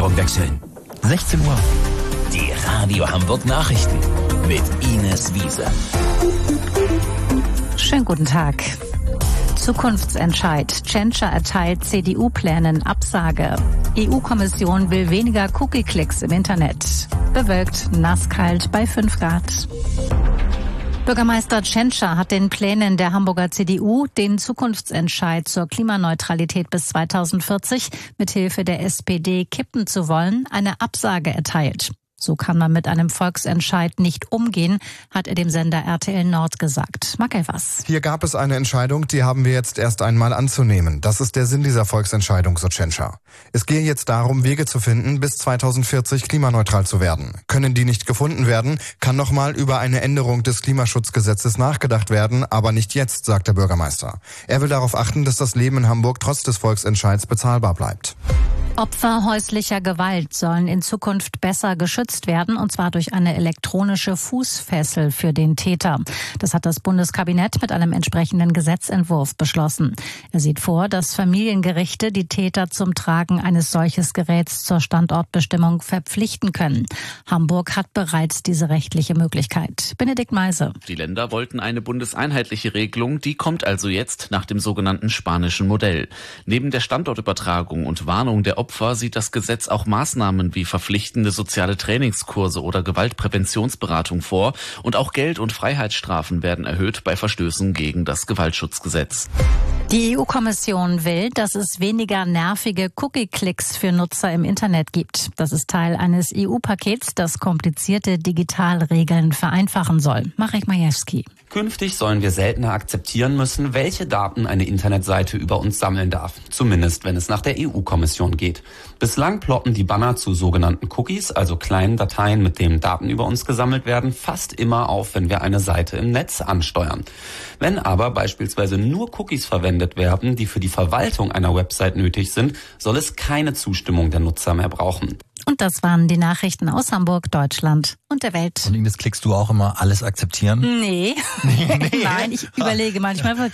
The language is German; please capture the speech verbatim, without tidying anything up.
Morgen wechseln. sechzehn Uhr. Die Radio Hamburg Nachrichten mit Ines Wiese. Schönen guten Tag. Zukunftsentscheid. Tschentscher erteilt C D U-Plänen Absage. E U-Kommission will weniger Cookie-Klicks im Internet. Bewölkt, nasskalt bei fünf Grad. Bürgermeister Tschentscher hat den Plänen der Hamburger C D U, den Zukunftsentscheid zur Klimaneutralität bis zweitausendvierzig mithilfe der S P D kippen zu wollen, eine Absage erteilt. So kann man mit einem Volksentscheid nicht umgehen, hat er dem Sender R T L Nord gesagt. Marc Elvers. Hier gab es eine Entscheidung, die haben wir jetzt erst einmal anzunehmen. Das ist der Sinn dieser Volksentscheidung, so Tschentscher. Es gehe jetzt darum, Wege zu finden, bis zweitausendvierzig klimaneutral zu werden. Können die nicht gefunden werden, kann nochmal über eine Änderung des Klimaschutzgesetzes nachgedacht werden, aber nicht jetzt, sagt der Bürgermeister. Er will darauf achten, dass das Leben in Hamburg trotz des Volksentscheids bezahlbar bleibt. Opfer häuslicher Gewalt sollen in Zukunft besser geschützt werden, und zwar durch eine elektronische Fußfessel für den Täter. Das hat das Bundeskabinett mit einem entsprechenden Gesetzentwurf beschlossen. Er sieht vor, dass Familiengerichte die Täter zum Tragen eines solches Geräts zur Standortbestimmung verpflichten können. Hamburg hat bereits diese rechtliche Möglichkeit. Benedikt Meise. Die Länder wollten eine bundeseinheitliche Regelung, die kommt also jetzt nach dem sogenannten spanischen Modell. Neben der Standortübertragung und Warnung der Opfer Opfer sieht das Gesetz auch Maßnahmen wie verpflichtende soziale Trainingskurse oder Gewaltpräventionsberatung vor, und auch Geld- und Freiheitsstrafen werden erhöht bei Verstößen gegen das Gewaltschutzgesetz. Die E U-Kommission will, dass es weniger nervige Cookie-Klicks für Nutzer im Internet gibt. Das ist Teil eines E U-Pakets, das komplizierte Digitalregeln vereinfachen soll. Marek Majewski. Künftig sollen wir seltener akzeptieren müssen, welche Daten eine Internetseite über uns sammeln darf. Zumindest, wenn es nach der E U-Kommission geht. Bislang ploppen die Banner zu sogenannten Cookies, also kleinen Dateien, mit denen Daten über uns gesammelt werden, fast immer auf, wenn wir eine Seite im Netz ansteuern. Wenn aber beispielsweise nur Cookies verwendet werden, die für die Verwaltung einer Website nötig sind, soll es keine Zustimmung der Nutzer mehr brauchen. Und das waren die Nachrichten aus Hamburg, Deutschland und der Welt. Und Ines, klickst du auch immer alles akzeptieren? Nee. nee, nee. Nein, ich überlege manchmal wirklich.